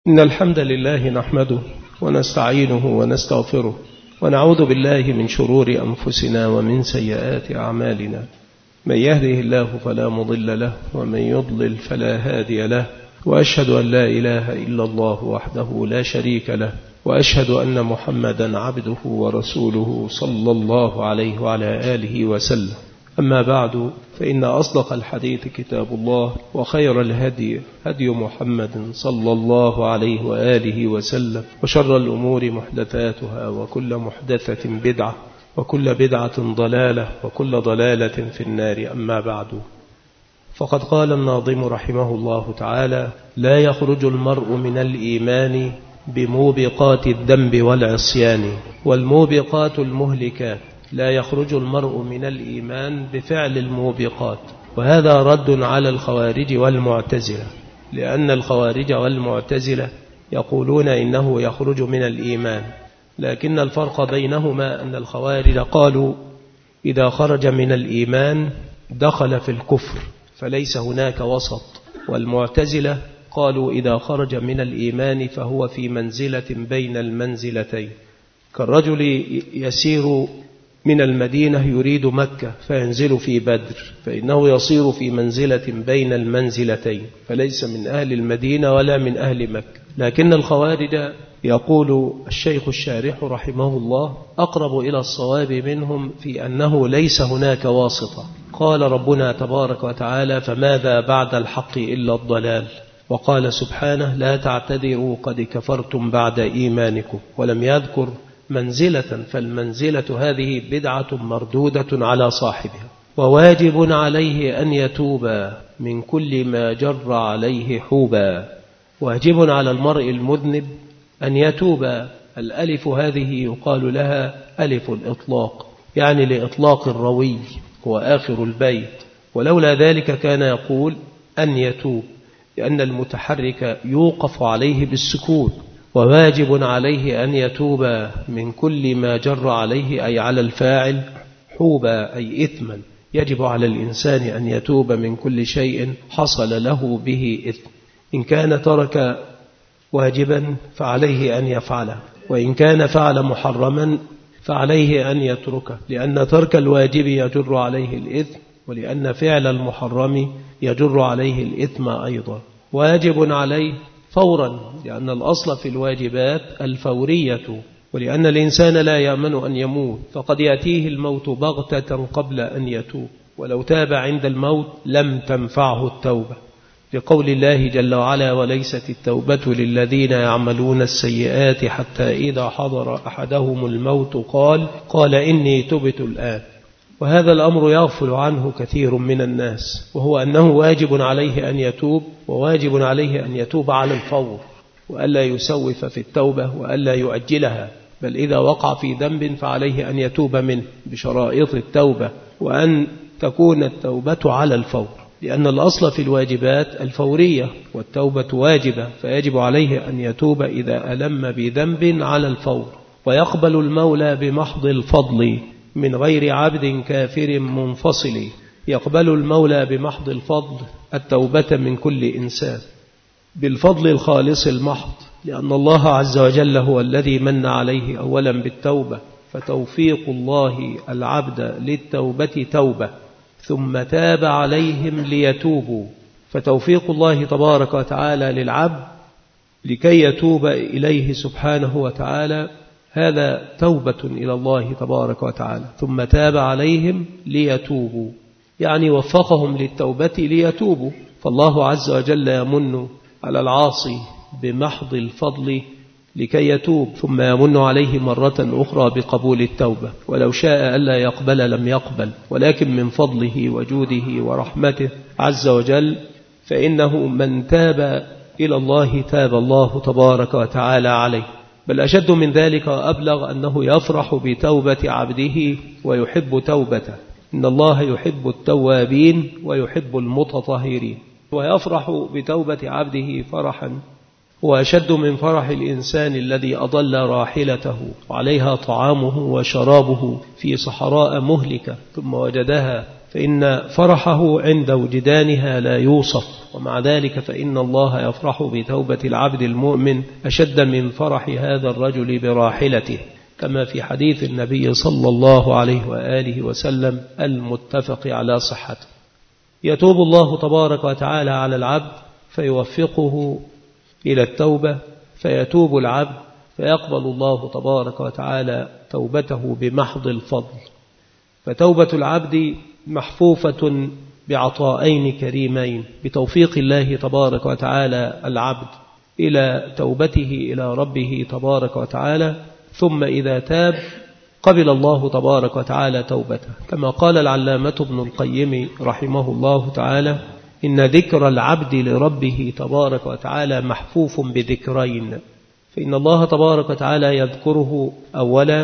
إن الحمد لله نحمده ونستعينه ونستغفره ونعوذ بالله من شرور أنفسنا ومن سيئات أعمالنا. من يهده الله فلا مضل له ومن يضلل فلا هادي له، وأشهد أن لا إله إلا الله وحده لا شريك له، وأشهد أن محمدا عبده ورسوله صلى الله عليه وعلى آله وسلم. أما بعد، فإن أصدق الحديث كتاب الله، وخير الهدي هدي محمد صلى الله عليه وآله وسلم، وشر الأمور محدثاتها، وكل محدثة بدعة، وكل بدعة ضلالة، وكل ضلالة في النار. أما بعد، فقد قال الناظم رحمه الله تعالى: لا يخرج المرء من الإيمان بموبقات الذنب والعصيان، والموبقات المهلكات. لا يخرج المرء من الإيمان بفعل الموبقات، وهذا رد على الخوارج والمعتزلة، لأن الخوارج والمعتزلة يقولون إنه يخرج من الإيمان، لكن الفرق بينهما أن الخوارج قالوا إذا خرج من الإيمان دخل في الكفر فليس هناك وسط، والمعتزلة قالوا إذا خرج من الإيمان فهو في منزلة بين المنزلتين، كالرجل يسير من المدينة يريد مكة فينزل في بدر، فإنه يصير في منزلة بين المنزلتين، فليس من أهل المدينة ولا من أهل مكة. لكن الخوارج يقول الشيخ الشارح رحمه الله أقرب إلى الصواب منهم في أنه ليس هناك واسطة. قال ربنا تبارك وتعالى: فماذا بعد الحق إلا الضلال. وقال سبحانه: لا تعتذروا قد كفرتم بعد إيمانكم. ولم يذكر منزلة، فالمنزلة هذه بدعة مردودة على صاحبها، وواجب عليه أن يتوب من كل ما جر عليه حوبا. واجب على المرء المذنب أن يتوب. الألف هذه يقال لها ألف الإطلاق، يعني لإطلاق الروي، هو آخر البيت، ولولا ذلك كان يقول أن يتوب، لأن المتحرك يوقف عليه بالسكون. وواجب عليه أن يتوب من كل ما جر عليه، أي على الفاعل، حوبا أي إثما. يجب على الإنسان أن يتوب من كل شيء حصل له به إثم. إن كان ترك واجبا فعليه أن يفعله، وإن كان فعل محرما فعليه أن يتركه، لأن ترك الواجب يجر عليه الإثم، ولأن فعل المحرم يجر عليه الإثم أيضا. واجب عليه فورا، لأن الأصل في الواجبات الفورية، ولأن الإنسان لا يأمن أن يموت، فقد يأتيه الموت بغتة قبل أن يتوب، ولو تاب عند الموت لم تنفعه التوبة، لقول الله جل وعلا: وليست التوبة للذين يعملون السيئات حتى إذا حضر أحدهم الموت قال إني تبت الآن. وهذا الأمر يغفل عنه كثير من الناس، وهو أنه واجب عليه أن يتوب، وواجب عليه أن يتوب على الفور، وألا يسوف في التوبة وألا يؤجلها، بل إذا وقع في ذنب فعليه أن يتوب منه بشرائط التوبة، وأن تكون التوبة على الفور، لأن الأصل في الواجبات الفورية، والتوبة واجبة، فيجب عليه أن يتوب إذا ألم بذنب على الفور. ويقبل المولى بمحض الفضل من غير عبد كافر منفصل. يقبل المولى بمحض الفضل التوبة من كل إنسان بالفضل الخالص المحض، لأن الله عز وجل هو الذي من عليه أولا بالتوبة، فتوفيق الله العبد للتوبة توبة، ثم تاب عليهم ليتوبوا. فتوفيق الله تبارك وتعالى للعبد لكي يتوب إليه سبحانه وتعالى، هذا توبة إلى الله تبارك وتعالى. ثم تاب عليهم ليتوبوا، يعني وفقهم للتوبة ليتوبوا. فالله عز وجل يمن على العاصي بمحض الفضل لكي يتوب، ثم يمن عليه مرة أخرى بقبول التوبة، ولو شاء ألا يقبل لم يقبل، ولكن من فضله وجوده ورحمته عز وجل، فإنه من تاب إلى الله تاب الله تبارك وتعالى عليه. بل أشد من ذلك وأبلغ أنه يفرح بتوبة عبده ويحب توبته. إن الله يحب التوابين ويحب المتطهرين، ويفرح بتوبة عبده فرحا وأشد من فرح الإنسان الذي أضل راحلته وعليها طعامه وشرابه في صحراء مهلكة، ثم وجدها فإن فرحه عند وجدانها لا يوصف، ومع ذلك فإن الله يفرح بتوبة العبد المؤمن أشد من فرح هذا الرجل براحلته، كما في حديث النبي صلى الله عليه وآله وسلم المتفق على صحته. يتوب الله تبارك وتعالى على العبد فيوفقه إلى التوبة، فيتوب العبد فيقبل الله تبارك وتعالى توبته بمحض الفضل. فتوبة العبد محفوفة بعطائين كريمين: بتوفيق الله تبارك وتعالى العبد إلى توبته إلى ربه تبارك وتعالى، ثم إذا تاب قبل الله تبارك وتعالى توبته، كما قال العلامة ابن القيم رحمه الله تعالى: إن ذكر العبد لربه تبارك وتعالى محفوف بذكرين، فإن الله تبارك وتعالى يذكره أولا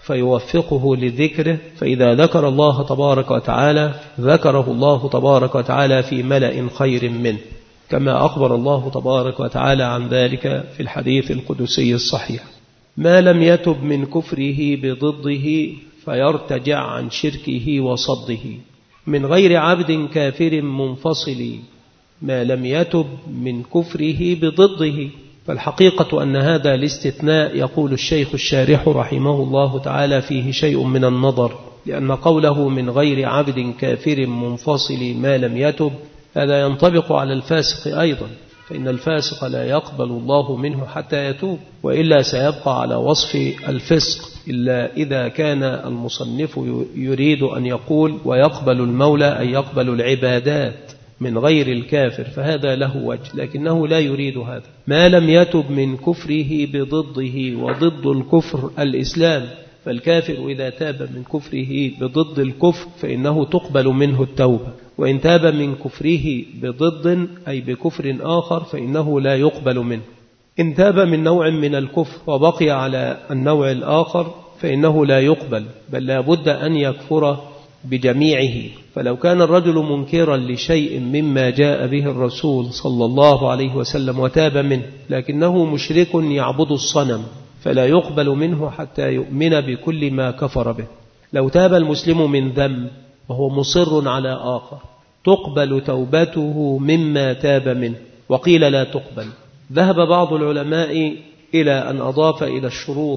فيوفقه لذكره، فإذا ذكر الله تبارك وتعالى ذكره الله تبارك وتعالى في ملأ خير منه، كما أخبر الله تبارك وتعالى عن ذلك في الحديث القدسي الصحيح: ما لم يتب من كفره بضده فيرتجع عن شركه وصده، من غير عبد كافر منفصل، ما لم يتب من كفره بضده. فالحقيقة أن هذا الاستثناء يقول الشيخ الشارح رحمه الله تعالى فيه شيء من النظر، لأن قوله من غير عبد كافر منفصل ما لم يتب هذا ينطبق على الفاسق أيضا، فإن الفاسق لا يقبل الله منه حتى يتوب، وإلا سيبقى على وصف الفسق، إلا إذا كان المصنف يريد أن يقول ويقبل المولى أن يقبل العبادات من غير الكافر، فهذا له وجه، لكنه لا يريد هذا. ما لم يتب من كفره بضده، وضد الكفر الإسلام، فالكافر إذا تاب من كفره بضد الكفر فإنه تقبل منه التوبة، وإن تاب من كفره بضد أي بكفر آخر فإنه لا يقبل منه. إن تاب من نوع من الكفر وبقي على النوع الآخر فإنه لا يقبل، بل لا بد أن يكفر بجميعه. فلو كان الرجل منكرا لشيء مما جاء به الرسول صلى الله عليه وسلم وتاب منه، لكنه مشرك يعبد الصنم، فلا يقبل منه حتى يؤمن بكل ما كفر به. لو تاب المسلم من ذنب وهو مصر على آخر تقبل توبته مما تاب منه، وقيل لا تقبل. ذهب بعض العلماء إلى أن أضاف إلى الشروط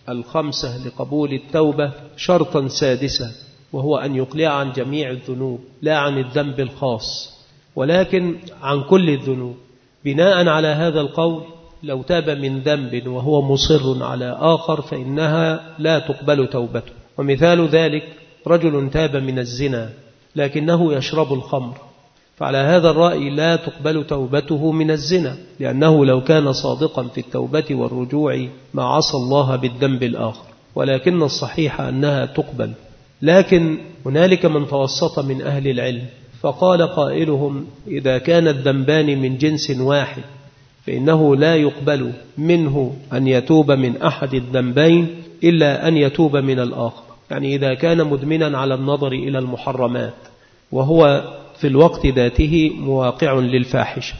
الخمسة لقبول التوبة شرطا سادسا، وهو أن يقلع عن جميع الذنوب، لا عن الذنب الخاص ولكن عن كل الذنوب. بناء على هذا القول لو تاب من ذنب وهو مصر على آخر فإنها لا تقبل توبته. ومثال ذلك رجل تاب من الزنا لكنه يشرب الخمر، فعلى هذا الرأي لا تقبل توبته من الزنا، لأنه لو كان صادقا في التوبة والرجوع ما عصى الله بالذنب الآخر، ولكن الصحيح أنها تقبل. لكن هنالك من توسط من أهل العلم فقال قائلهم إذا كان الذنبان من جنس واحد فإنه لا يقبل منه أن يتوب من أحد الذنبين إلا أن يتوب من الآخر. يعني إذا كان مدمنا على النظر إلى المحرمات وهو في الوقت ذاته مواقع للفاحشة،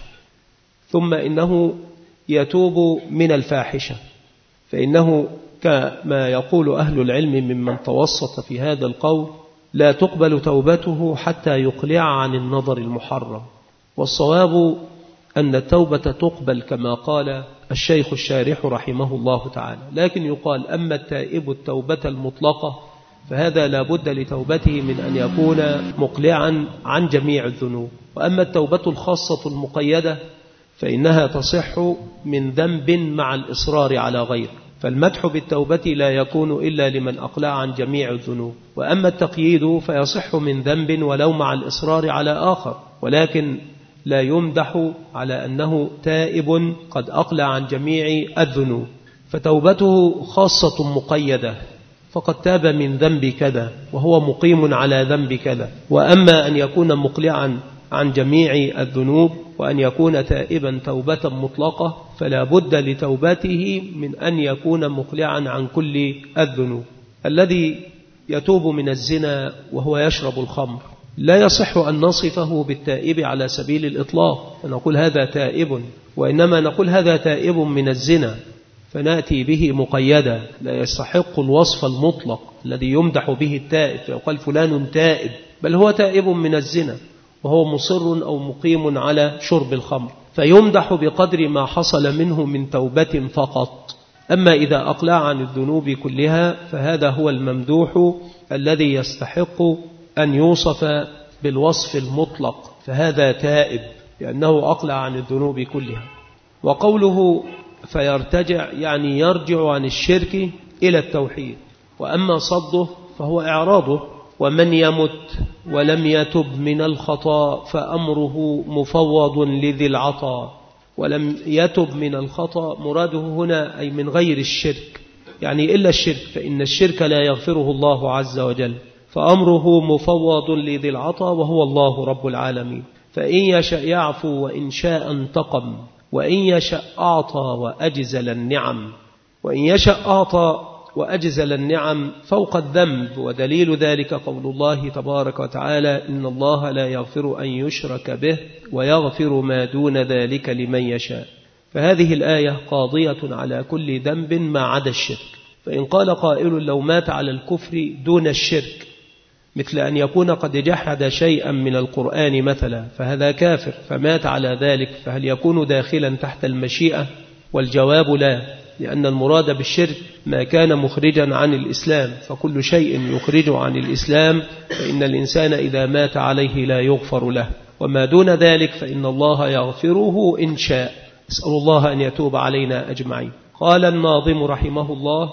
ثم إنه يتوب من الفاحشة، فإنه كما يقول أهل العلم ممن توسط في هذا القول لا تقبل توبته حتى يقلع عن النظر المحرم. والصواب أن التوبة تقبل كما قال الشيخ الشارح رحمه الله تعالى، لكن يقال أما التائب التوبة المطلقة فهذا لا بد لتوبته من أن يكون مقلعا عن جميع الذنوب. وأما التوبة الخاصة المقيدة فإنها تصح من ذنب مع الإصرار على غيره، فالمدح بالتوبة لا يكون إلا لمن أقلع عن جميع الذنوب. وأما التقييد فيصح من ذنب ولو مع الإصرار على آخر، ولكن لا يمدح على أنه تائب قد أقلع عن جميع الذنوب. فتوبته خاصة مقيدة، فقد تاب من ذنب كذا وهو مقيم على ذنب كذا. وأما أن يكون مقلعا عن جميع الذنوب وأن يكون تائبا توبة مطلقة فلا بد لتوبته من أن يكون مقلعا عن كل الذنوب. الذي يتوب من الزنا وهو يشرب الخمر لا يصح أن نصفه بالتائب على سبيل الإطلاق فنقول هذا تائب، وإنما نقول هذا تائب من الزنا، فنأتي به مقيدا، لا يستحق الوصف المطلق الذي يمدح به التائب، فيقال فلان تائب بل هو تائب من الزنا وهو مصر أو مقيم على شرب الخمر، فيمدح بقدر ما حصل منه من توبة فقط. أما إذا أقلع عن الذنوب كلها فهذا هو الممدوح الذي يستحق أن يوصف بالوصف المطلق، فهذا تائب لأنه أقلع عن الذنوب كلها. وقوله فيرتجع يعني يرجع عن الشرك إلى التوحيد. وأما صده فهو إعراضه. ومن يمت ولم يتب من الخطأ فأمره مفوض لذي العطاء. ولم يتب من الخطأ مراده هنا أي من غير الشرك، يعني إلا الشرك، فإن الشرك لا يغفره الله عز وجل، فأمره مفوض لذي العطاء وهو الله رب العالمين. فإن يشاء يعفو وإن شاء انتقم، وإن يشاء أعطى وأجزل النعم. وإن يشاء أعطى وأجزل النعم فوق الذنب، ودليل ذلك قول الله تبارك وتعالى إن الله لا يغفر أن يشرك به ويغفر ما دون ذلك لمن يشاء. فهذه الآية قاضية على كل ذنب ما عدا الشرك. فإن قال قائل لو مات على الكفر دون الشرك، مثل أن يكون قد جحد شيئا من القرآن مثلا، فهذا كافر فمات على ذلك، فهل يكون داخلا تحت المشيئة؟ والجواب لا، لأن المراد بالشرك ما كان مخرجا عن الإسلام، فكل شيء يخرج عن الإسلام فإن الإنسان إذا مات عليه لا يغفر له، وما دون ذلك فإن الله يغفره إن شاء. أسأل الله أن يتوب علينا أجمعين. قال الناظم رحمه الله: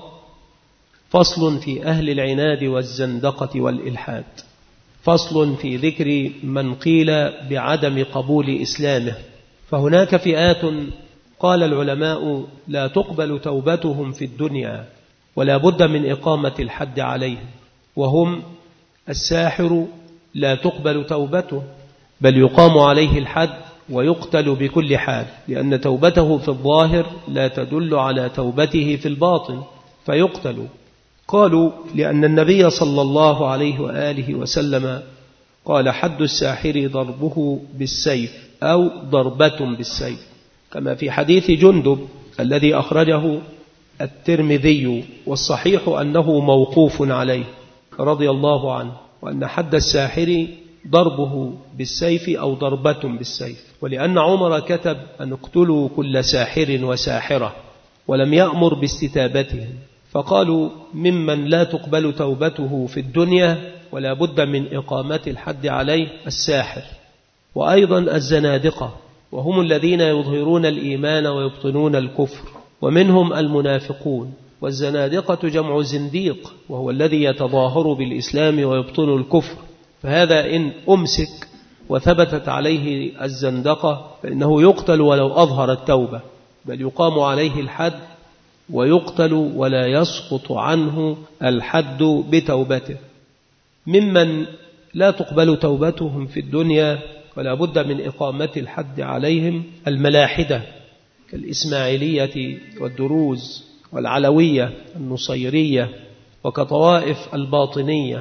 فصل في أهل العناد والزندقة والإلحاد. فصل في ذكر من قيل بعدم قبول إسلامه. فهناك فئات قال العلماء لا تقبل توبتهم في الدنيا ولا بد من إقامة الحد عليهم، وهم الساحر لا تقبل توبته بل يقام عليه الحد ويقتل بكل حال، لأن توبته في الظاهر لا تدل على توبته في الباطن فيقتل. قالوا لأن النبي صلى الله عليه وآله وسلم قال حد الساحر ضربه بالسيف أو ضربة بالسيف، كما في حديث جندب الذي أخرجه الترمذي، والصحيح أنه موقوف عليه رضي الله عنه، وأن حد الساحر ضربه بالسيف أو ضربة بالسيف. ولأن عمر كتب أن اقتلوا كل ساحر وساحرة ولم يأمر باستتابتهم، فقالوا ممن لا تقبل توبته في الدنيا ولا بد من إقامة الحد عليه الساحر، وأيضا الزنادقة، وهم الذين يظهرون الإيمان ويبطنون الكفر، ومنهم المنافقون. والزنادقة جمع زنديق، وهو الذي يتظاهر بالإسلام ويبطن الكفر، فهذا إن أمسك وثبتت عليه الزندقة فإنه يقتل ولو أظهر التوبة، بل يقام عليه الحد ويقتل ولا يسقط عنه الحد بتوبته. ممن لا تقبل توبتهم في الدنيا ولا بد من إقامة الحد عليهم الملاحدة كالإسماعيلية والدروز والعلوية النصيرية، وكطوائف الباطنية،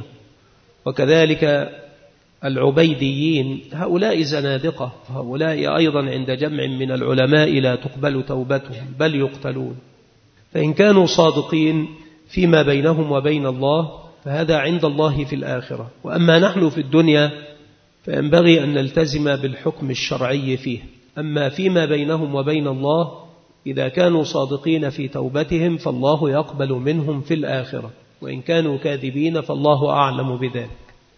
وكذلك العبيديين. هؤلاء زنادقة، هؤلاء أيضا عند جمع من العلماء لا تقبل توبتهم بل يقتلون. فإن كانوا صادقين فيما بينهم وبين الله فهذا عند الله في الآخرة، وأما نحن في الدنيا فينبغي أن نلتزم بالحكم الشرعي فيه. أما فيما بينهم وبين الله إذا كانوا صادقين في توبتهم فالله يقبل منهم في الآخرة، وإن كانوا كاذبين فالله أعلم بذلك.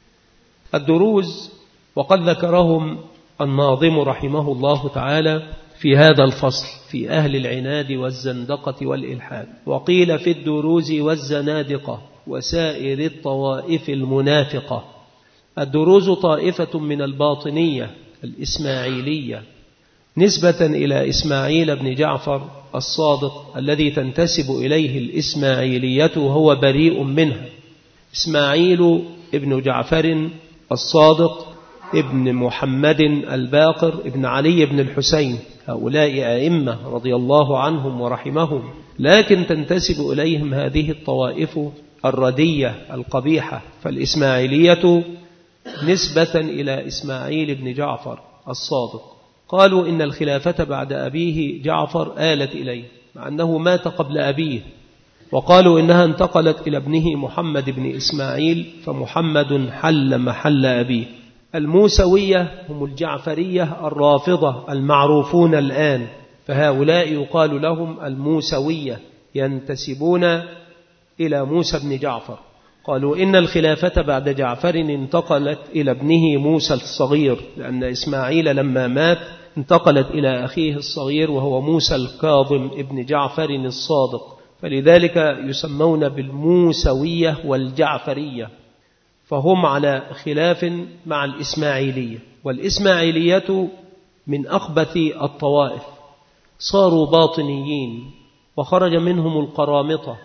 الدروز وقد ذكرهم الناظم رحمه الله تعالى في هذا الفصل في أهل العناد والزندقة والإلحاد. وقيل في الدروز والزنادقة وسائر الطوائف المنافقة. الدروز طائفة من الباطنية الإسماعيلية نسبة إلى إسماعيل بن جعفر الصادق الذي تنتسب إليه الإسماعيلية وهو بريء منها. إسماعيل ابن جعفر الصادق ابن محمد الباقر ابن علي بن الحسين، هؤلاء أئمة رضي الله عنهم ورحمهم، لكن تنتسب إليهم هذه الطوائف الردية القبيحة. فالإسماعيلية نسبة إلى إسماعيل بن جعفر الصادق. قالوا إن الخلافة بعد أبيه جعفر آلت إليه، مع أنه مات قبل أبيه، وقالوا إنها انتقلت إلى ابنه محمد بن إسماعيل، فمحمد حل محل أبيه. الموسوية هم الجعفرية الرافضة المعروفون الآن، فهؤلاء يقال لهم الموسوية، ينتسبون إلى موسى بن جعفر. قالوا إن الخلافة بعد جعفر انتقلت إلى ابنه موسى الصغير، لأن إسماعيل لما مات انتقلت إلى أخيه الصغير وهو موسى الكاظم ابن جعفر الصادق، فلذلك يسمون بالموسوية والجعفرية، فهم على خلاف مع الإسماعيلية. والإسماعيلية من أخبث الطوائف، صاروا باطنيين، وخرج منهم القرامطة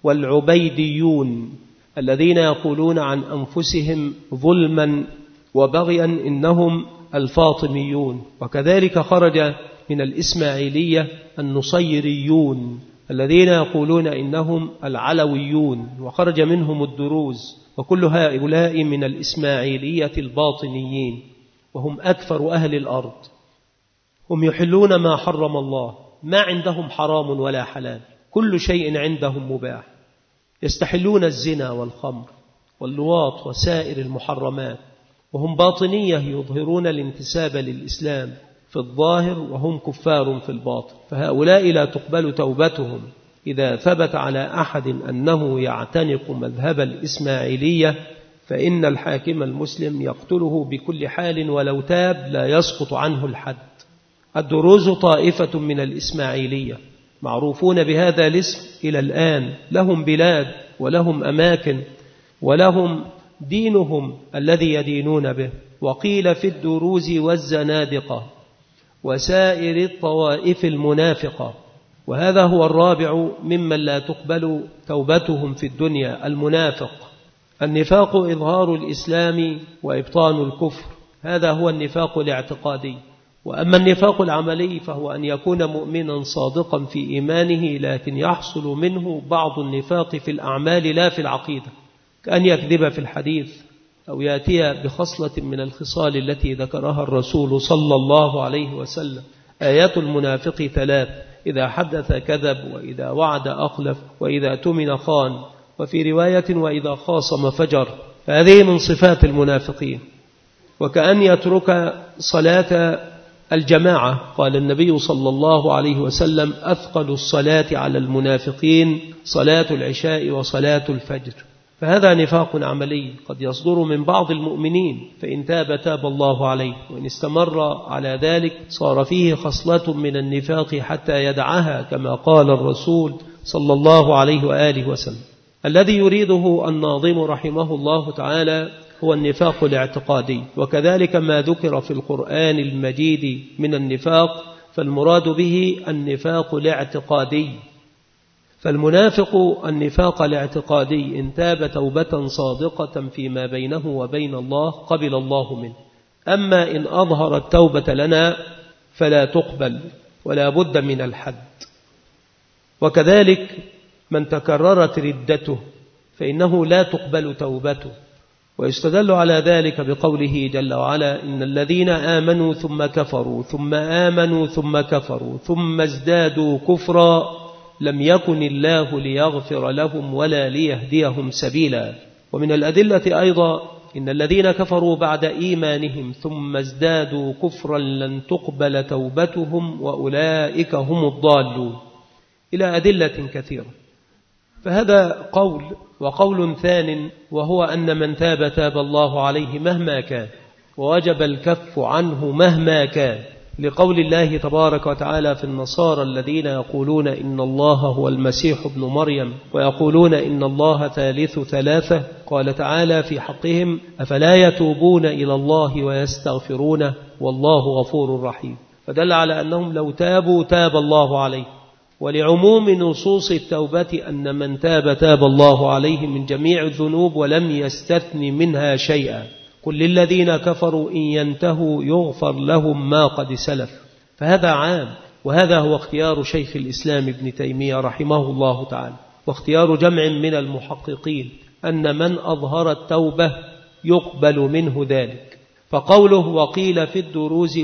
والعبيديون الذين يقولون عن أنفسهم ظلما وبغيا إنهم الفاطميون. وكذلك خرج من الإسماعيلية النصيريون الذين يقولون إنهم العلويون، وخرج منهم الدروز، وكل هؤلاء من الإسماعيلية الباطنيين، وهم أكثر أهل الأرض. هم يحلون ما حرم الله، ما عندهم حرام ولا حلال، كل شيء عندهم مباح. يستحلون الزنا والخمر واللواط وسائر المحرمات، وهم باطنية يظهرون الانتساب للإسلام في الظاهر وهم كفار في الباطن. فهؤلاء لا تقبل توبتهم إذا ثبت على أحد أنه يعتنق مذهب الإسماعيلية، فإن الحاكم المسلم يقتله بكل حال، ولو تاب لا يسقط عنه الحد. الدروز طائفة من الإسماعيلية معروفون بهذا الاسم إلى الآن، لهم بلاد ولهم أماكن ولهم دينهم الذي يدينون به. وقيل في الدروز والزنادقة وسائر الطوائف المنافقة، وهذا هو الرابع ممن لا تقبل توبتهم في الدنيا، المنافق. النفاق إظهار الإسلام وإبطان الكفر، هذا هو النفاق الاعتقادي. وأما النفاق العملي فهو أن يكون مؤمنا صادقا في إيمانه، لكن يحصل منه بعض النفاق في الأعمال لا في العقيدة، كأن يكذب في الحديث أو يأتي بخصلة من الخصال التي ذكرها الرسول صلى الله عليه وسلم. آيات المنافق 3: إذا حدث كذب، وإذا وعد أخلف، وإذا اؤتمن خان، وفي رواية وإذا خاصم فجر. هذه من صفات المنافقين. وكأن يترك صلاة الجماعة، قال النبي صلى الله عليه وسلم: أثقل الصلاة على المنافقين صلاة العشاء وصلاة الفجر. فهذا نفاق عملي قد يصدر من بعض المؤمنين، فإن تاب تاب الله عليه، وإن استمر على ذلك صار فيه خصلة من النفاق حتى يدعها، كما قال الرسول صلى الله عليه وآله وسلم. الذي يريده الناظم رحمه الله تعالى هو النفاق الاعتقادي، وكذلك ما ذكر في القرآن المجيد من النفاق فالمراد به النفاق الاعتقادي. فالمنافق النفاق الاعتقادي إن تاب توبة صادقة فيما بينه وبين الله قبل الله منه، أما إن أظهر التوبة لنا فلا تقبل ولا بد من الحد. وكذلك من تكررت ردته فإنه لا تقبل توبته. ويستدل على ذلك بقوله جل وعلا: إن الذين آمنوا ثم كفروا ثم آمنوا ثم كفروا ثم ازدادوا كفرا لم يكن الله ليغفر لهم ولا ليهديهم سبيلا. ومن الأدلة أيضا: إن الذين كفروا بعد إيمانهم ثم ازدادوا كفرا لن تقبل توبتهم وأولئك هم الضالون، إلى أدلة كثيرة. فهذا قول. وقول ثان وهو أن من تاب تاب الله عليه مهما كان، ووجب الكف عنه مهما كان، لقول الله تبارك وتعالى في النصارى الذين يقولون إن الله هو المسيح ابن مريم ويقولون إن الله ثالث ثلاثة، قال تعالى في حقهم: أفلا يتوبون إلى الله ويستغفرونه والله غفور رحيم. فدل على أنهم لو تابوا تاب الله عليه. ولعموم نصوص التوبة أن من تاب تاب الله عليه من جميع الذنوب ولم يستثن منها شيئا. قل للذين كفروا إن ينتهوا يغفر لهم ما قد سلف. فهذا عام، وهذا هو اختيار شيخ الإسلام ابن تيمية رحمه الله تعالى، واختيار جمع من المحققين، أن من أظهر التوبة يقبل منه ذلك. فقوله: وقيل في الدروز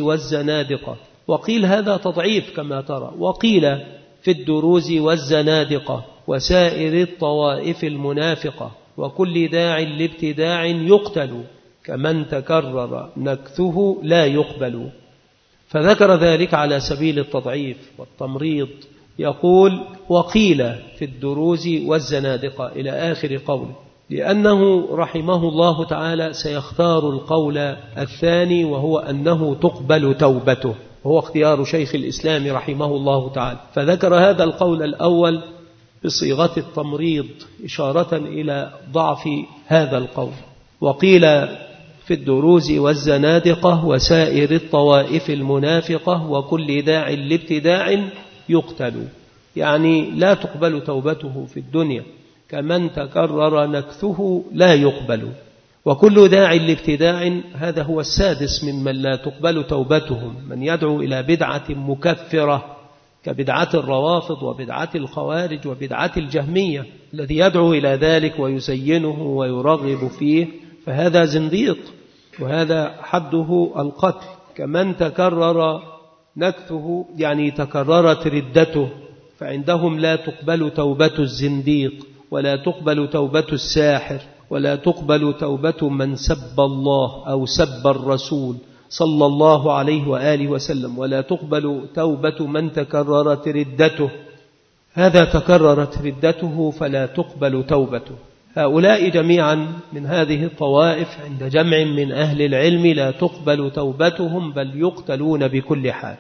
والزنادقة، وقيل هذا تضعيف كما ترى، وقيل في الدروز والزنادقة، وسائر الطوائف المنافقة وكل داع لابتداع يقتل كمن تكرر نكثه لا يقبل. فذكر ذلك على سبيل التضعيف والتمريض. يقول وقيل في الدروز والزنادقة إلى آخر قوله، لأنه رحمه الله تعالى سيختار القول الثاني وهو أنه تقبل توبته، وهو اختيار شيخ الإسلام رحمه الله تعالى، فذكر هذا القول الأول بصيغة التمريض إشارة إلى ضعف هذا القول. وقيل في الدروز والزنادقة وسائر الطوائف المنافقة وكل داع لابتداع يقتل، يعني لا تقبل توبته في الدنيا كمن تكرر نكثه لا يقبل. وكل داع لابتداع هذا هو السادس ممن لا تقبل توبتهم، من يدعو إلى بدعة مكفرة كبدعة الروافض وبدعة الخوارج وبدعة الجهمية، الذي يدعو إلى ذلك ويزينه ويرغب فيه فهذا زنديق، وهذا حده القتل. كمن تكرر نكثه يعني تكررت ردته، فعندهم لا تقبل توبة الزنديق ولا تقبل توبة الساحر ولا تقبل توبة من سب الله أو سب الرسول صلى الله عليه وآله وسلم، ولا تقبل توبة من تكررت ردته، هذا تكررت ردته فلا تقبل توبته. هؤلاء جميعا من هذه الطوائف عند جمع من أهل العلم لا تقبل توبتهم بل يقتلون بكل حال،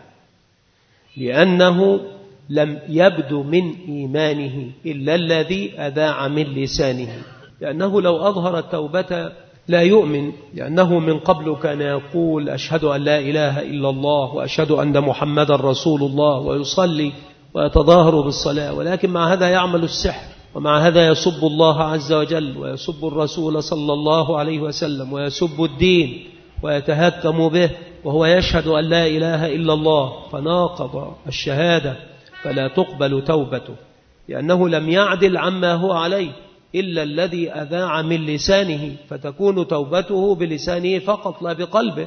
لأنه لم يبد من إيمانه إلا الذي أذاع من لسانه، لأنه لو أظهر التوبة لا يؤمن، لأنه من قبل كان يقول أشهد أن لا إله إلا الله وأشهد أن محمد رسول الله ويصلي ويتظاهر بالصلاة، ولكن مع هذا يعمل السحر، ومع هذا يسب الله عز وجل ويسب الرسول صلى الله عليه وسلم ويسب الدين ويتهكم به وهو يشهد أن لا إله إلا الله، فناقض الشهادة فلا تقبل توبته، لأنه لم يعدل عما هو عليه إلا الذي أذاع من لسانه، فتكون توبته بلسانه فقط لا بقلبه،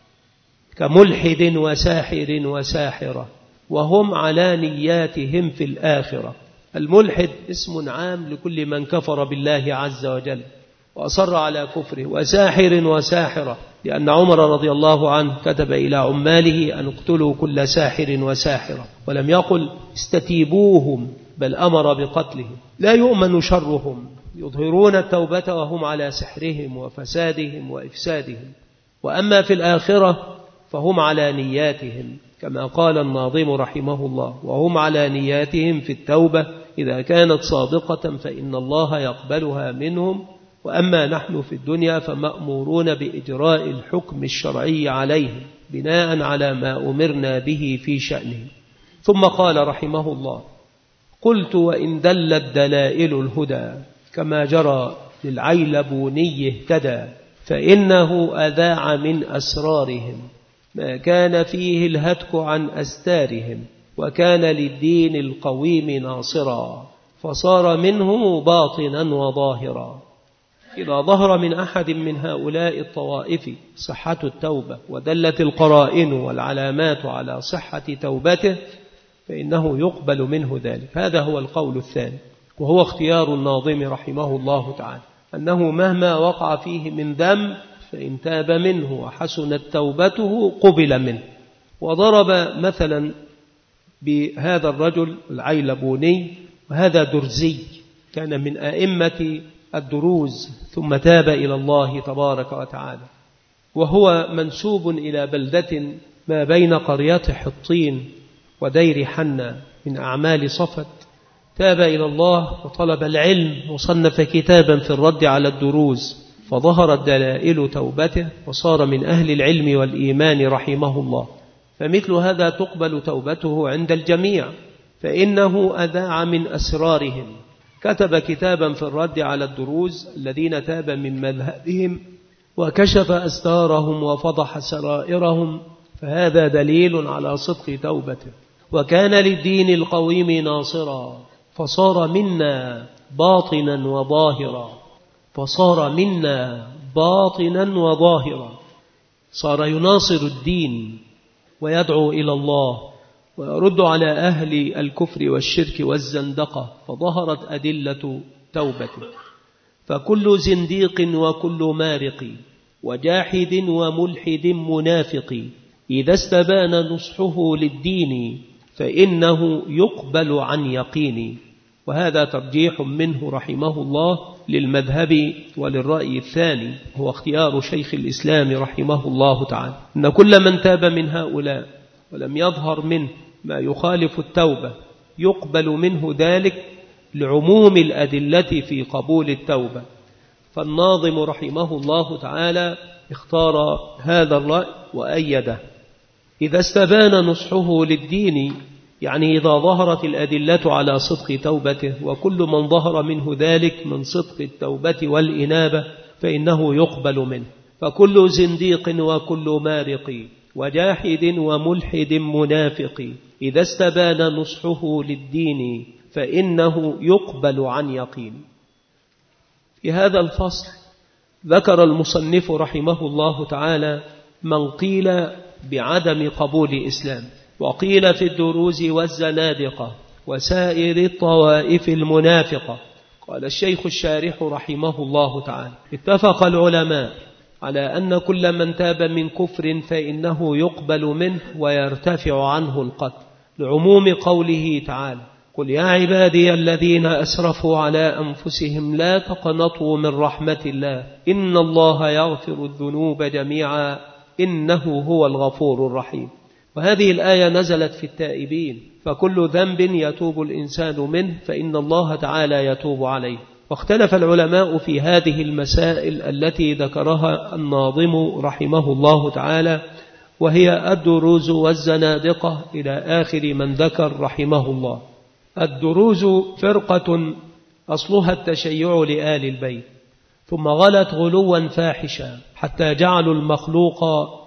كملحد وساحر وساحرة وهم على نياتهم في الآخرة. الملحد اسم عام لكل من كفر بالله عز وجل وأصر على كفره، وساحر وساحرة لأن عمر رضي الله عنه كتب إلى عماله أن اقتلوا كل ساحر وساحرة، ولم يقل استتيبوهم بل أمر بقتلهم. لا يؤمن شرهم، يظهرون التوبة وهم على سحرهم وفسادهم وإفسادهم. وأما في الآخرة فهم على نياتهم كما قال الناظم رحمه الله، وهم على نياتهم في التوبة إذا كانت صادقة فإن الله يقبلها منهم، وأما نحن في الدنيا فمأمورون بإجراء الحكم الشرعي عليهم بناء على ما أمرنا به في شأنه. ثم قال رحمه الله قلت وإن دلت دلائل الهدى كما جرى للعيلبوني اهتدى، فإنه أذاع من أسرارهم ما كان فيه الهتك عن أستارهم، وكان للدين القويم ناصرا فصار منه باطنا وظاهرا. إذا ظهر من أحد من هؤلاء الطوائف صحة التوبة ودلت القرائن والعلامات على صحة توبته فإنه يقبل منه ذلك. هذا هو القول الثاني، وهو اختيار الناظم رحمه الله تعالى، أنه مهما وقع فيه من ذنب فإن تاب منه وحسنت توبته قبل منه. وضرب مثلا بهذا الرجل العيلبوني، وهذا درزي كان من أئمة الدروز ثم تاب إلى الله تبارك وتعالى، وهو منسوب إلى بلدة ما بين قرية حطين ودير حنا من أعمال صفد. تاب إلى الله وطلب العلم وصنف كتابا في الرد على الدروز، فظهرت دلائل توبته وصار من أهل العلم والإيمان رحمه الله. فمثل هذا تقبل توبته عند الجميع، فإنه أذاع من أسرارهم، كتب كتابا في الرد على الدروز الذين تاب من مذهبهم وكشف أستارهم وفضح سرائرهم، فهذا دليل على صدق توبته. وكان للدين القويم ناصرا فصار منا باطنا وظاهرا، فصار منا باطنا وظاهرا، صار يناصر الدين ويدعو إلى الله ويرد على أهل الكفر والشرك والزندقة، فظهرت أدلة توبته. فكل زنديق وكل مارق وجاحد وملحد منافق إذا استبان نصحه للدين فإنه يقبل عن يقين. وهذا ترجيح منه رحمه الله للمذهب وللرأي الثاني، هو اختيار شيخ الإسلام رحمه الله تعالى، أن كل من تاب من هؤلاء ولم يظهر منه ما يخالف التوبة يقبل منه ذلك لعموم الأدلة في قبول التوبة. فالناظم رحمه الله تعالى اختار هذا الرأي وأيده. إذا استبان نصحه للدين، يعني إذا ظهرت الأدلة على صدق توبته، وكل من ظهر منه ذلك من صدق التوبة والإنابة فإنه يقبل منه. فكل زنديق وكل مارق وجاحد وملحد منافق إذا استبان نصحه للدين فإنه يقبل عن يقين. في هذا الفصل ذكر المصنف رحمه الله تعالى من قيل بعدم قبول إسلام، وقيل في الدروز والزنادقة وسائر الطوائف المنافقة. قال الشيخ الشارح رحمه الله تعالى: اتفق العلماء على أن كل من تاب من كفر فإنه يقبل منه ويرتفع عنه القتل، لعموم قوله تعالى: قل يا عبادي الذين أسرفوا على أنفسهم لا تقنطوا من رحمة الله إن الله يغفر الذنوب جميعا إنه هو الغفور الرحيم. وهذه الآية نزلت في التائبين، فكل ذنب يتوب الإنسان منه فإن الله تعالى يتوب عليه. واختلف العلماء في هذه المسائل التي ذكرها الناظم رحمه الله تعالى، وهي الدروز والزنادقة إلى آخر من ذكر رحمه الله. الدروز فرقة أصلها التشيع لآل البيت، ثم غلت غلوا فاحشا حتى جعلوا المخلوق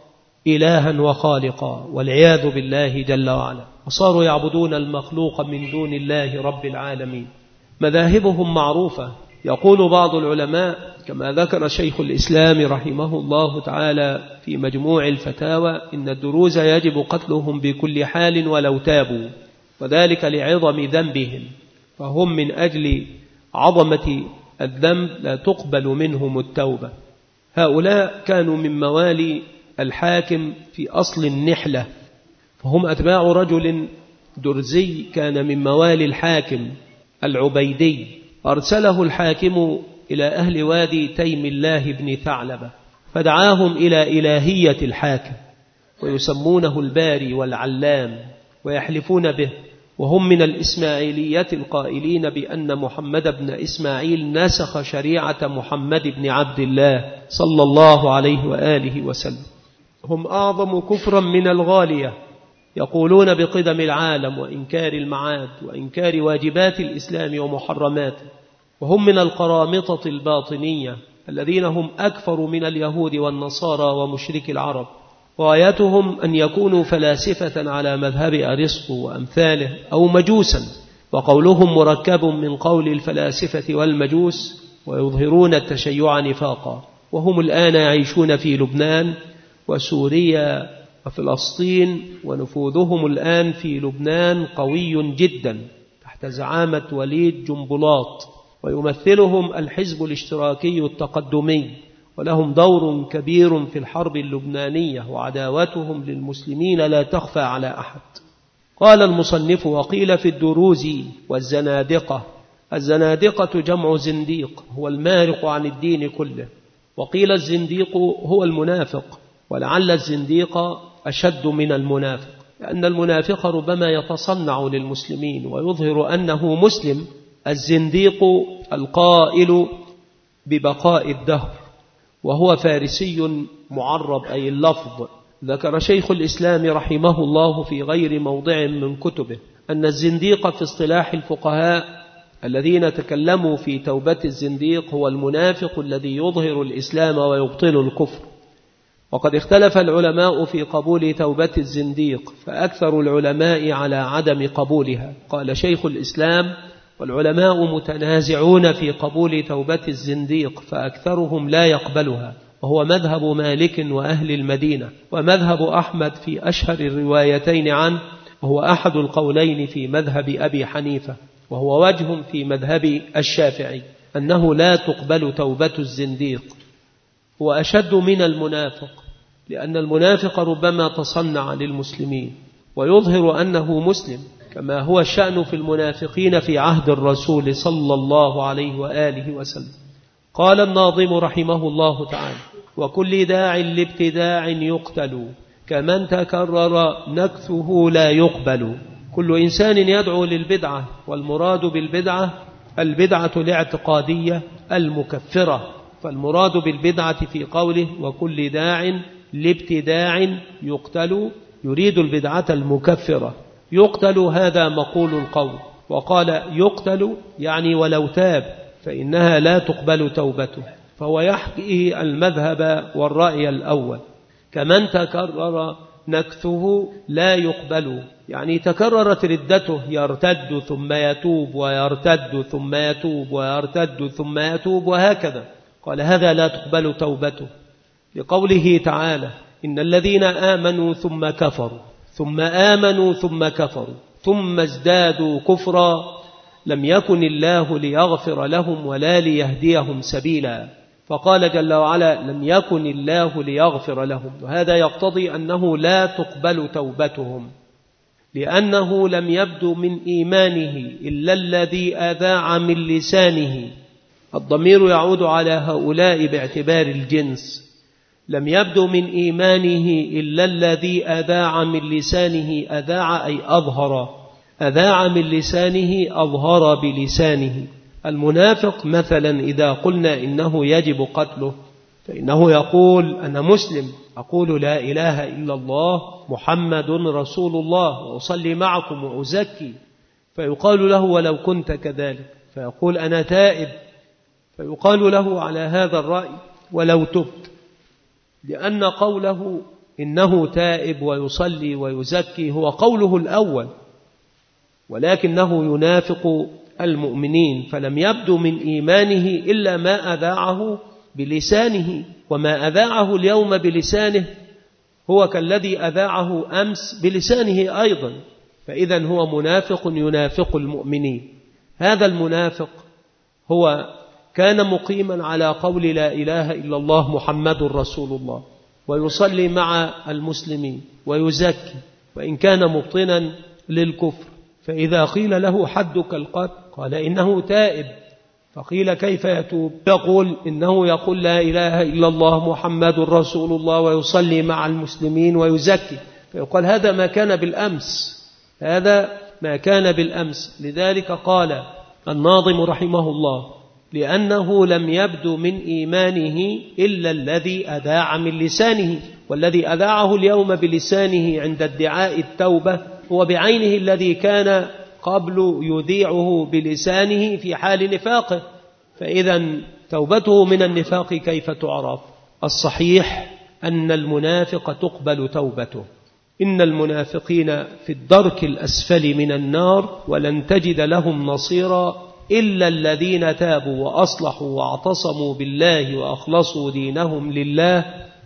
إلها وخالقا والعياذ بالله جل وعلا، وصاروا يعبدون المخلوق من دون الله رب العالمين. مذاهبهم معروفة. يقول بعض العلماء كما ذكر شيخ الإسلام رحمه الله تعالى في مجموع الفتاوى: إن الدروز يجب قتلهم بكل حال ولو تابوا، وذلك لعظم ذنبهم، فهم من أجل عظمة الذنب لا تقبل منهم التوبة. هؤلاء كانوا من موالي الحاكم في أصل النحلة، فهم أتباع رجل درزي كان من موالي الحاكم العبيدي، أرسله الحاكم إلى أهل وادي تيم الله بن ثعلبة، فدعاهم إلى إلهية الحاكم، ويسمونه الباري والعلام ويحلفون به، وهم من الإسماعيلية القائلين بأن محمد بن إسماعيل نسخ شريعة محمد بن عبد الله صلى الله عليه وآله وسلم. هم أعظم كفرا من الغالية، يقولون بقدم العالم وإنكار المعاد وإنكار واجبات الإسلام ومحرماته، وهم من القرامطة الباطنية الذين هم أكفر من اليهود والنصارى ومشرك العرب، وغايتهم أن يكونوا فلاسفة على مذهب أرسطو وأمثاله أو مجوسا، وقولهم مركب من قول الفلاسفة والمجوس، ويظهرون التشيع نفاقا. وهم الآن يعيشون في لبنان وسوريا وفلسطين، ونفوذهم الآن في لبنان قوي جدا تحت زعامة وليد جنبلاط، ويمثلهم الحزب الاشتراكي التقدمي، ولهم دور كبير في الحرب اللبنانية، وعداوتهم للمسلمين لا تخفى على أحد. قال المصنف: وقيل في الدروز والزنادقة. الزنادقة جمع زنديق، هو المارق عن الدين كله، وقيل الزنديق هو المنافق، ولعل الزنديق أشد من المنافق، لأن المنافق ربما يتصنع للمسلمين ويظهر أنه مسلم. الزنديق القائل ببقاء الدهر، وهو فارسي معرب أي اللفظ. ذكر شيخ الإسلام رحمه الله في غير موضع من كتبه أن الزنديق في اصطلاح الفقهاء الذين تكلموا في توبة الزنديق هو المنافق الذي يظهر الإسلام ويبطل الكفر. وقد اختلف العلماء في قبول توبة الزنديق، فأكثر العلماء على عدم قبولها. قال شيخ الإسلام: والعلماء متنازعون في قبول توبة الزنديق، فأكثرهم لا يقبلها، وهو مذهب مالك وأهل المدينة، ومذهب أحمد في أشهر الروايتين عنه وهو أحد القولين في مذهب أبي حنيفة، وهو وجه في مذهب الشافعي، أنه لا تقبل توبة الزنديق. هو أشد من المنافق، لأن المنافق ربما تصنع للمسلمين ويظهر أنه مسلم، كما هو الشأن في المنافقين في عهد الرسول صلى الله عليه وآله وسلم. قال الناظم رحمه الله تعالى: وكل داع لابتداع يقتل، كمن تكرر نكثه لا يقبل. كل إنسان يدعو للبدعة، والمراد بالبدعة البدعة الاعتقادية المكفرة. فالمراد بالبدعة في قوله وكل داع لابتداع يقتل يريد البدعة المكفرة. يقتل هذا مقول القول، وقال يقتل يعني ولو تاب فإنها لا تقبل توبته، فهو يحكي المذهب والرأي الأول. كمن تكرر نكثه لا يقبل، يعني تكررت ردته، يرتد ثم يتوب ويرتد ثم يتوب ويرتد ثم يتوب وهكذا. قال هذا لا تقبل توبته، لقوله تعالى: إن الذين آمنوا ثم كفروا ثم آمنوا ثم كفروا ثم ازدادوا كفرا لم يكن الله ليغفر لهم ولا ليهديهم سبيلا. فقال جل وعلا: لم يكن الله ليغفر لهم، وهذا يقتضي أنه لا تقبل توبتهم، لأنه لم يبدو من إيمانه إلا الذي أذاع من لسانه. الضمير يعود على هؤلاء باعتبار الجنس. لم يبدو من إيمانه إلا الذي أذاع من لسانه. أذاع أي أظهر، أذاع من لسانه أظهر بلسانه. المنافق مثلا إذا قلنا إنه يجب قتله فإنه يقول: أنا مسلم، أقول لا إله إلا الله محمد رسول الله وأصلي معكم وأزكي، فيقال له: ولو كنت كذلك. فيقول: أنا تائب، فيقال له على هذا الرأي: ولو تبت، لأن قوله إنه تائب ويصلي ويزكي هو قوله الأول، ولكنه ينافق المؤمنين، فلم يبدو من إيمانه إلا ما أذاعه بلسانه، وما أذاعه اليوم بلسانه هو كالذي أذاعه أمس بلسانه أيضا. فإذا هو منافق ينافق المؤمنين. هذا المنافق هو كان مقيما على قول لا إله إلا الله محمد رسول الله، ويصلي مع المسلمين ويزكي، وإن كان مبطنا للكفر. فإذا قيل له حدك القتل قال إنه تائب، فقيل كيف يتوب؟ يقول إنه يقول لا إله إلا الله محمد رسول الله ويصلي مع المسلمين ويزكي، فيقال هذا ما كان بالأمس، هذا ما كان بالأمس. لذلك قال الناظم رحمه الله: لأنه لم يبدو من إيمانه إلا الذي أذاع من لسانه، والذي أذاعه اليوم بلسانه عند ادعاء التوبة هو بعينه الذي كان قبل يذيعه بلسانه في حال نفاقه. فإذا توبته من النفاق كيف تعرف؟ الصحيح أن المنافق تقبل توبته. إن المنافقين في الدرك الأسفل من النار ولن تجد لهم نصيرا إلا الذين تابوا وأصلحوا واعتصموا بالله وأخلصوا دينهم لله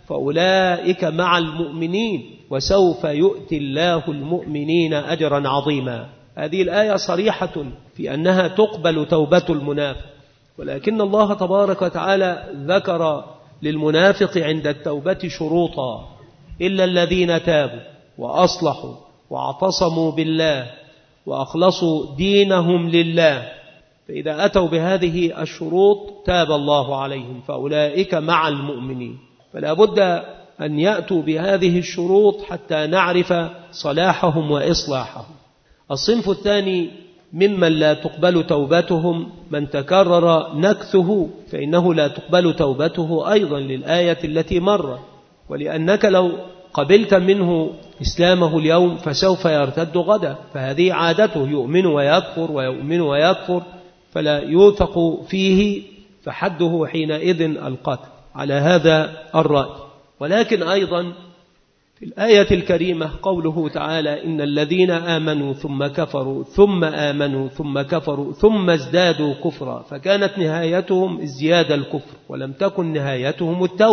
فأولئك مع المؤمنين وسوف يؤتي الله المؤمنين أجرا عظيما. هذه الآية صريحة في أنها تقبل توبة المنافق، ولكن الله تبارك وتعالى ذكر للمنافق عند التوبة شروطا: إلا الذين تابوا وأصلحوا واعتصموا بالله وأخلصوا دينهم لله. فإذا أتوا بهذه الشروط تاب الله عليهم فأولئك مع المؤمنين. فلا بد أن يأتوا بهذه الشروط حتى نعرف صلاحهم وإصلاحهم. الصنف الثاني ممن لا تقبل توبتهم من تكرر نكثه، فإنه لا تقبل توبته أيضا للآية التي مر، ولأنك لو قبلت منه إسلامه اليوم فسوف يرتد غدا، فهذه عادته، يؤمن ويكفر ويؤمن ويكفر، فلا يوثق فيه، فحده حينئذ القتل على هذا الرأي. ولكن أيضا في الآية الكريمة قوله تعالى: إن الذين آمنوا ثم كفروا ثم آمنوا ثم كفروا ثم ازدادوا كفرا، فكانت نهايتهم ازدياد الكفر ولم تكن نهايتهم التوبة.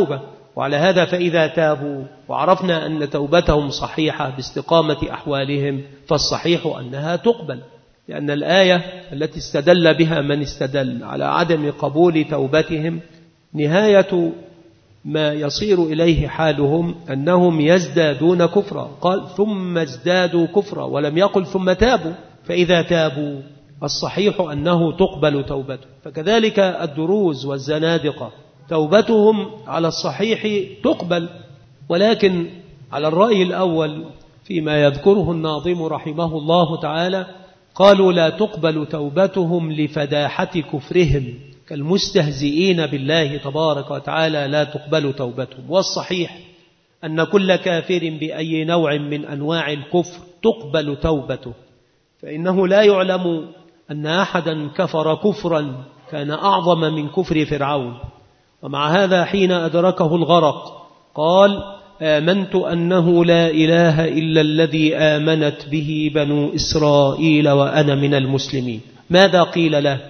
وعلى هذا فإذا تابوا وعرفنا أن توبتهم صحيحة باستقامة أحوالهم فالصحيح أنها تقبل، لأن الآية التي استدل بها من استدل على عدم قبول توبتهم نهاية ما يصير إليه حالهم أنهم يزدادون كفرا، قال ثم ازدادوا كفرا ولم يقل ثم تابوا، فإذا تابوا الصحيح أنه تقبل توبته. فكذلك الدروز والزنادقة توبتهم على الصحيح تقبل، ولكن على الرأي الأول فيما يذكره الناظم رحمه الله تعالى قالوا لا تقبل توبتهم لفداحة كفرهم كالمستهزئين بالله تبارك وتعالى لا تقبل توبتهم. والصحيح أن كل كافر بأي نوع من أنواع الكفر تقبل توبته، فإنه لا يعلم أن أحدا كفر كفرا كان أعظم من كفر فرعون، ومع هذا حين أدركه الغرق قال آمنت أنه لا إله إلا الذي آمنت به بنو إسرائيل وأنا من المسلمين. ماذا قيل له؟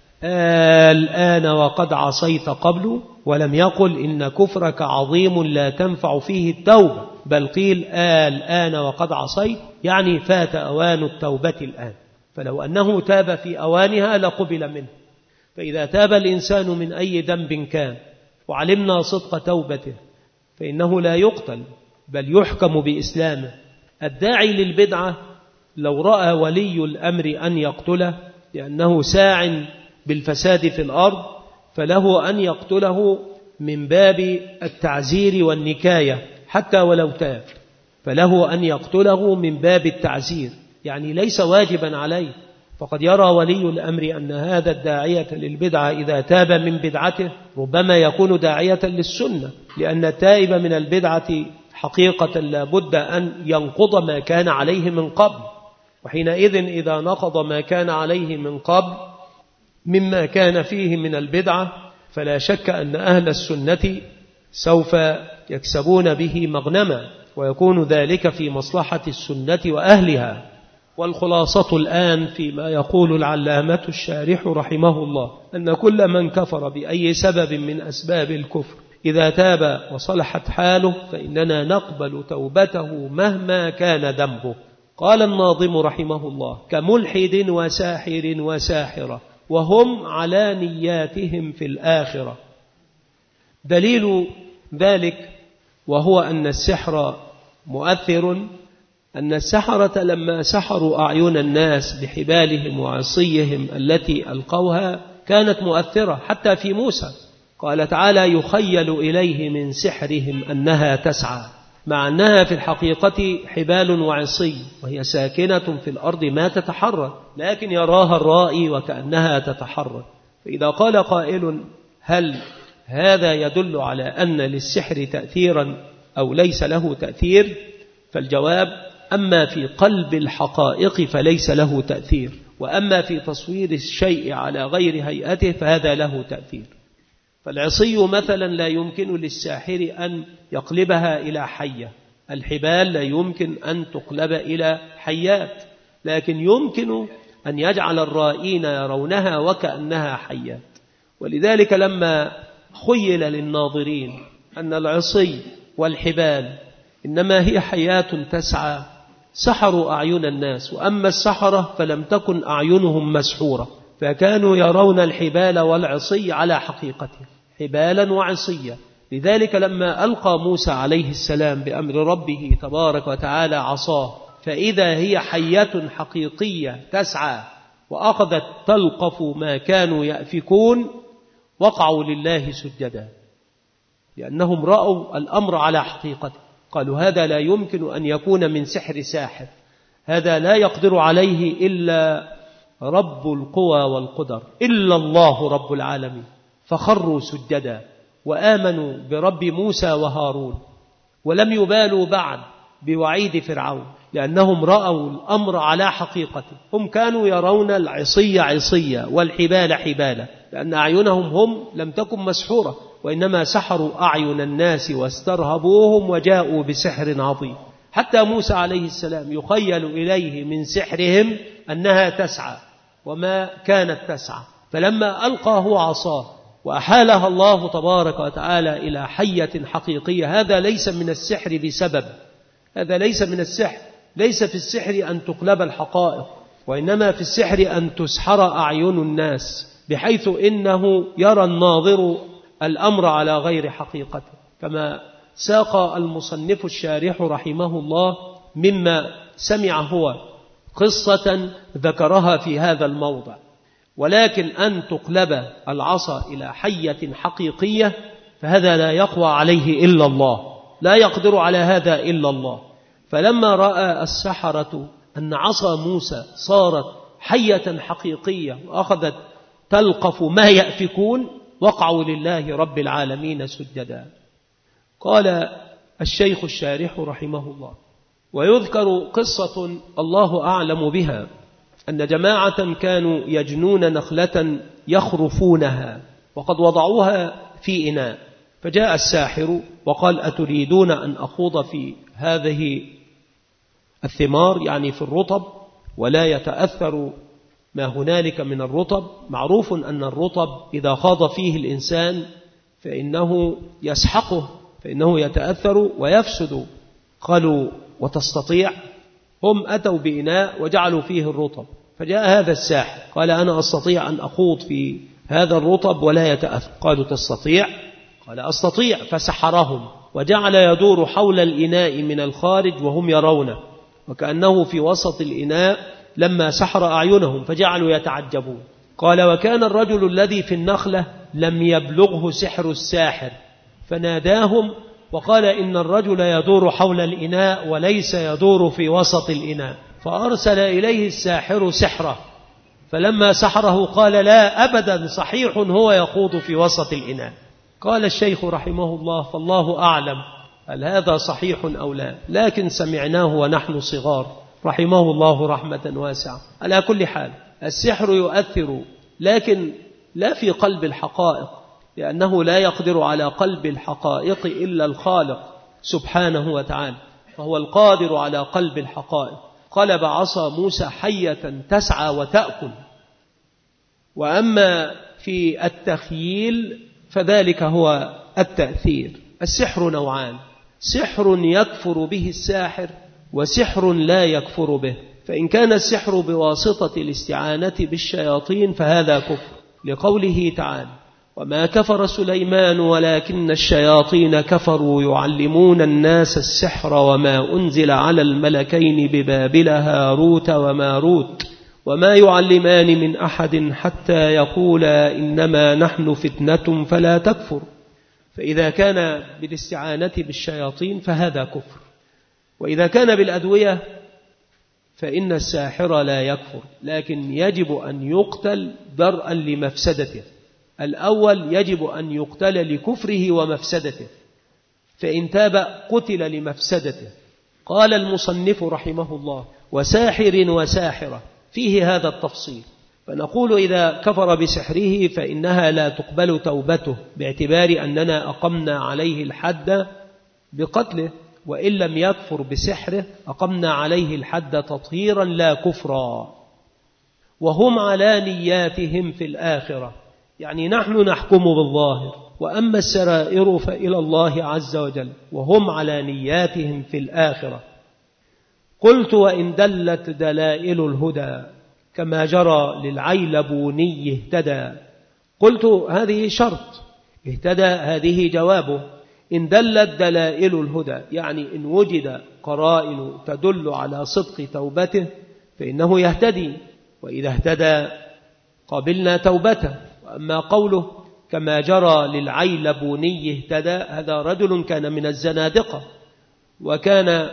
الآن وقد عصيت قبل، ولم يقل إن كفرك عظيم لا تنفع فيه التوبة، بل قيل الآن وقد عصيت، يعني فات أوان التوبة الآن، فلو أنه تاب في أوانها لقبل منه. فإذا تاب الإنسان من أي ذنب كان وعلمنا صدق توبته فإنه لا يقتل بل يحكم بإسلامه. الداعي للبدعة لو رأى ولي الأمر أن يقتله لأنه ساع بالفساد في الأرض فله أن يقتله من باب التعزير والنكاية حتى ولو تاب، فله أن يقتله من باب التعزير، يعني ليس واجبا عليه. فقد يرى ولي الأمر أن هذا الداعية للبدعة إذا تاب من بدعته ربما يكون داعية للسنة، لأن التائب من البدعة حقيقة لا بد أن ينقض ما كان عليه من قبل، وحينئذ إذا نقض ما كان عليه من قبل مما كان فيه من البدعة فلا شك أن أهل السنة سوف يكسبون به مغنما، ويكون ذلك في مصلحة السنة وأهلها. والخلاصة الآن فيما يقول العلامة الشارح رحمه الله أن كل من كفر بأي سبب من أسباب الكفر إذا تاب وصلحت حاله فإننا نقبل توبته مهما كان ذنبه. قال الناظم رحمه الله كملحد وساحر وساحرة وهم على نياتهم في الآخرة. دليل ذلك وهو أن السحر مؤثر، أن السحرة لما سحروا أعين الناس بحبالهم وعصيهم التي ألقوها كانت مؤثرة حتى في موسى، قال تعالى يخيل إليه من سحرهم أنها تسعى، مع أنها في الحقيقة حبال وعصي وهي ساكنة في الأرض ما تتحرك، لكن يراها الرائي وكأنها تتحرك. فإذا قال قائل هل هذا يدل على أن للسحر تأثيرا أو ليس له تأثير؟ فالجواب أما في قلب الحقائق فليس له تأثير، وأما في تصوير الشيء على غير هيئته فهذا له تأثير. فالعصي مثلا لا يمكن للساحر أن يقلبها إلى حية، الحبال لا يمكن أن تقلب إلى حيات، لكن يمكن أن يجعل الرائين يرونها وكأنها حيات. ولذلك لما خيل للناظرين أن العصي والحبال إنما هي حيات تسعى سحروا أعين الناس، وأما السحرة فلم تكن أعينهم مسحورة، فكانوا يرون الحبال والعصي على حقيقته حبالا وعصيا. لذلك لما ألقى موسى عليه السلام بأمر ربه تبارك وتعالى عصاه فإذا هي حية حقيقية تسعى وأخذت تلقف ما كانوا يأفكون وقعوا لله سجدا، لأنهم رأوا الأمر على حقيقته، قالوا هذا لا يمكن أن يكون من سحر ساحر، هذا لا يقدر عليه إلا رب القوى والقدر إلا الله رب العالمين، فخروا سجدا وآمنوا برب موسى وهارون، ولم يبالوا بعد بوعيد فرعون لأنهم رأوا الأمر على حقيقته. هم كانوا يرون العصي عصية والحبال حبالة، لأن أعينهم هم لم تكن مسحورة، وإنما سحروا أعين الناس واسترهبوهم وجاءوا بسحر عظيم. حتى موسى عليه السلام يخيل إليه من سحرهم أنها تسعى وما كانت تسعى، فلما ألقاه عصاه وأحالها الله تبارك وتعالى إلى حية حقيقية. هذا ليس من السحر بسبب، هذا ليس من السحر، ليس في السحر أن تقلب الحقائق، وإنما في السحر أن تسحر أعين الناس بحيث إنه يرى الناظر الأمر على غير حقيقته، كما ساق المصنف الشارح رحمه الله مما سمع هو قصة ذكرها في هذا الموضع. ولكن أن تقلب العصا إلى حية حقيقية فهذا لا يقوى عليه إلا الله، لا يقدر على هذا إلا الله. فلما رأى السحرة أن عصا موسى صارت حية حقيقية وأخذت تلقف ما يأفكون وقعوا لله رب العالمين سجدا. قال الشيخ الشارح رحمه الله: ويذكر قصة الله أعلم بها أن جماعة كانوا يجنون نخلة يخرفونها وقد وضعوها في إناء، فجاء الساحر وقال: أتريدون أن أخوض في هذه الثمار، يعني في الرطب، ولا يتأثر ما هنالك من الرطب؟ معروف أن الرطب إذا خاض فيه الإنسان فإنه يسحقه، فإنه يتأثر ويفسد. قالوا: وتستطيع؟ هم أتوا بإناء وجعلوا فيه الرطب، فجاء هذا الساحر قال: أنا أستطيع أن أخوض في هذا الرطب ولا يتأثر. قالوا: تستطيع؟ قال: أستطيع. فسحرهم وجعل يدور حول الإناء من الخارج وهم يرونه، وكأنه في وسط الإناء لما سحر أعينهم فجعلوا يتعجبون. قال: وكان الرجل الذي في النخلة لم يبلغه سحر الساحر فناداهم وقال: إن الرجل يدور حول الإناء وليس يدور في وسط الإناء. فأرسل إليه الساحر سحره، فلما سحره قال: لا أبدا، صحيح هو يخوض في وسط الإناء. قال الشيخ رحمه الله: فالله أعلم هل هذا صحيح أو لا، لكن سمعناه ونحن صغار رحمه الله رحمة واسعة. على كل حال السحر يؤثر، لكن لا في قلب الحقائق، لأنه لا يقدر على قلب الحقائق إلا الخالق سبحانه وتعالى، فهو القادر على قلب الحقائق. قلب عصا موسى حية تسعى وتأكل. وأما في التخييل فذلك هو التأثير. السحر نوعان: سحر يكفر به الساحر وسحر لا يكفر به. فإن كان السحر بواسطة الاستعانة بالشياطين فهذا كفر، لقوله تعالى: وما كفر سليمان ولكن الشياطين كفروا يعلمون الناس السحر وما أنزل على الملكين ببابل هاروت وماروت وما يعلمان من أحد حتى يقولا إنما نحن فتنة فلا تكفر. فإذا كان بالاستعانة بالشياطين فهذا كفر. وإذا كان بالأدوية فإن الساحر لا يكفر، لكن يجب أن يقتل درءا لمفسدته. الأول يجب أن يقتل لكفره ومفسدته، فإن تاب قتل لمفسدته. قال المصنف رحمه الله: وساحر وساحرة، فيه هذا التفصيل. فنقول إذا كفر بسحره فإنها لا تقبل توبته، باعتبار أننا أقمنا عليه الحد بقتله، وإن لم يكفر بسحره أقمنا عليه الحد تطهيرا لا كفرا. وهم على نياتهم في الآخرة، يعني نحن نحكم بالظاهر، وأما السرائر فإلى الله عز وجل، وهم على نياتهم في الآخرة. قلت: وإن دلت دلائل الهدى كما جرى للعيلبوني اهتدى. قلت: هذه شرط، اهتدى هذه جوابه. إن دلت دلائل الهدى يعني إن وجد قرائن تدل على صدق توبته فإنه يهتدي، وإذا اهتدى قبلنا توبته. وأما قوله كما جرى للعيلبوني اهتدى، هذا رجل كان من الزنادقة وكان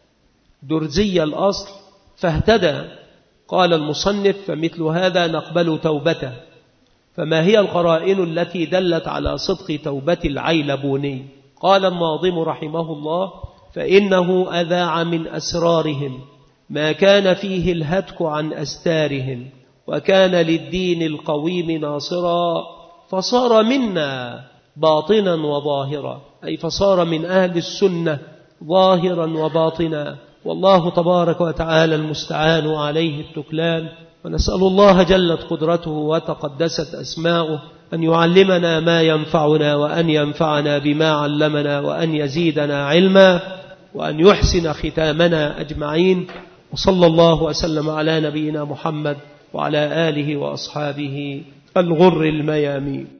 درزي الأصل فاهتدى. قال المصنف: فمثل هذا نقبل توبته. فما هي القرائن التي دلت على صدق توبة العيلبوني؟ قال الناظم رحمه الله: فإنه أذاع من أسرارهم ما كان فيه الهتك عن أستارهم، وكان للدين القويم ناصرا، فصار منا باطنا وظاهرا، أي فصار من أهل السنة ظاهرا وباطنا. والله تبارك وتعالى المستعان عليه التكلان. ونسأل الله جلت قدرته وتقدست أسماؤه أن يعلمنا ما ينفعنا وأن ينفعنا بما علمنا وأن يزيدنا علما وأن يحسن ختامنا أجمعين. وصلى الله وسلم على نبينا محمد وعلى آله وأصحابه الغر الميامين.